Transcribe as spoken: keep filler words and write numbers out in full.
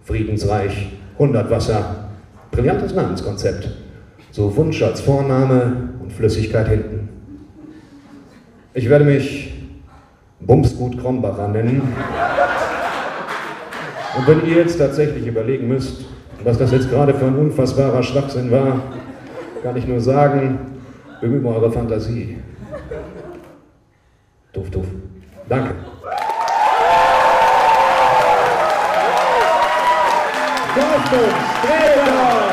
Friedensreich, hundert Wasser, brillantes Namenskonzept. So Wunsch als Vorname und Flüssigkeit hinten. Ich werde mich Bumsgut Krombacher nennen. Und wenn ihr jetzt tatsächlich überlegen müsst, was das jetzt gerade für ein unfassbarer Schwachsinn war, kann ich nur sagen, bemüht mal eure Fantasie. Tuff, tuff. Danke. Dorfbums, Streber!